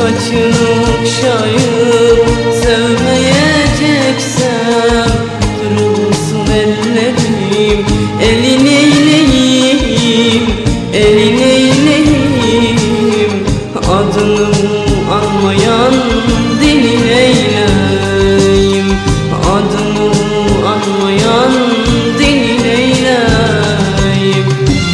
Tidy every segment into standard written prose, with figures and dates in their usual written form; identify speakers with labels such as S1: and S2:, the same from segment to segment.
S1: saçını okşayıp sevmeyeceksem kırılsın ellerim, elin eyleyim, elin eyleyim. Adını anmayan dilin eyleyim, adını anmayan dilin eyleyim.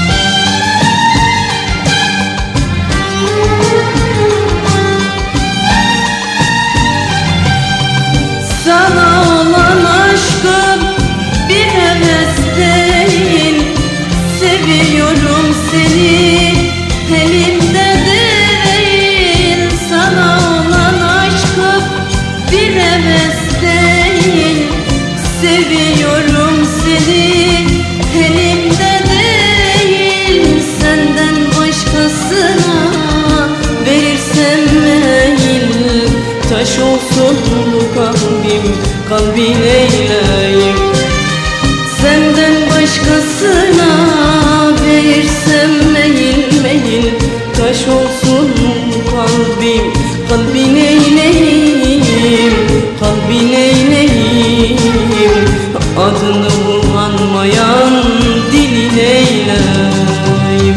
S1: Sana olan aşkım bir heves değil, seviyorum seni elimde değil. Sana olan aşkım bir heves değil, seviyorum seni elimde değil. Senden başkasına verirsem meyil, taş olsun bu kalbim, kalbin eyleyim. Senden başkasına verirsem meyil meyil, taş olsun kalbim, kalbin eyleyim, kalbin eyleyim. Adını anmayan dilin eyleyim.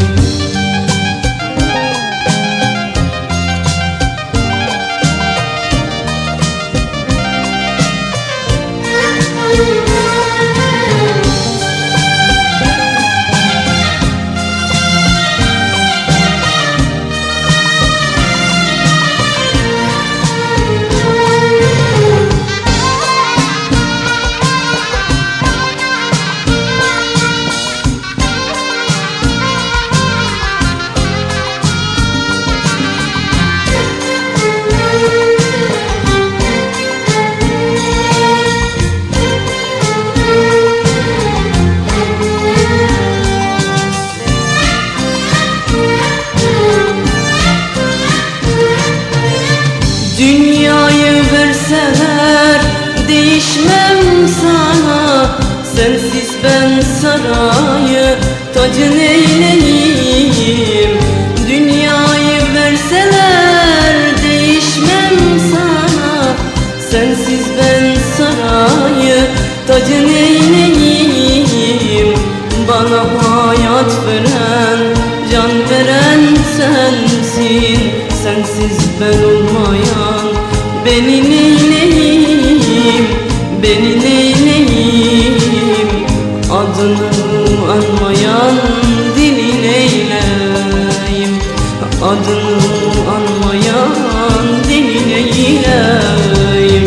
S1: Dünyayı verseler değişmem sana, sensiz ben sarayı tacın eyleyim. Dünyayı verseler değişmem sana, sensiz ben sarayı tacın eyleyim. Bana hayat veren, can veren sensin, sensiz ben olmayan beni neyleyim, beni neyleyim. Adını anmayan dilin eyleyim, adını anmayan dilin eyleyim.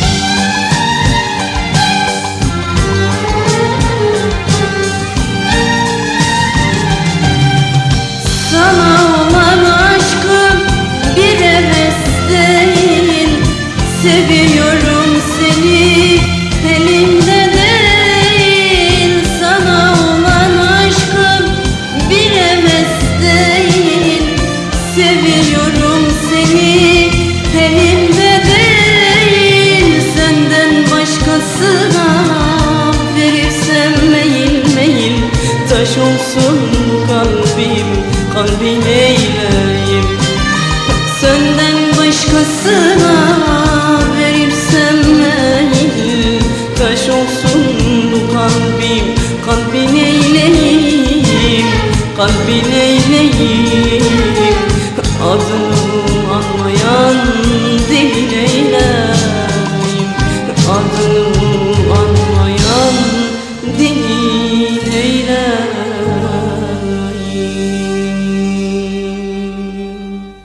S1: Sana olan aşkım bir heves değil, seviyorum seni elimde değil. Sana olan aşkım bir heves değil, seviyorum seni elimde değil. Senden başkasına verirsem meyil meyil, taş olsun kalbim, kalbin eyleyim. Senden başkasına verirsem meyil, taş olsun bu kalbim, kalbin eyleyim, kalbin eyleyim. Adını anmayan dilin eyleyim.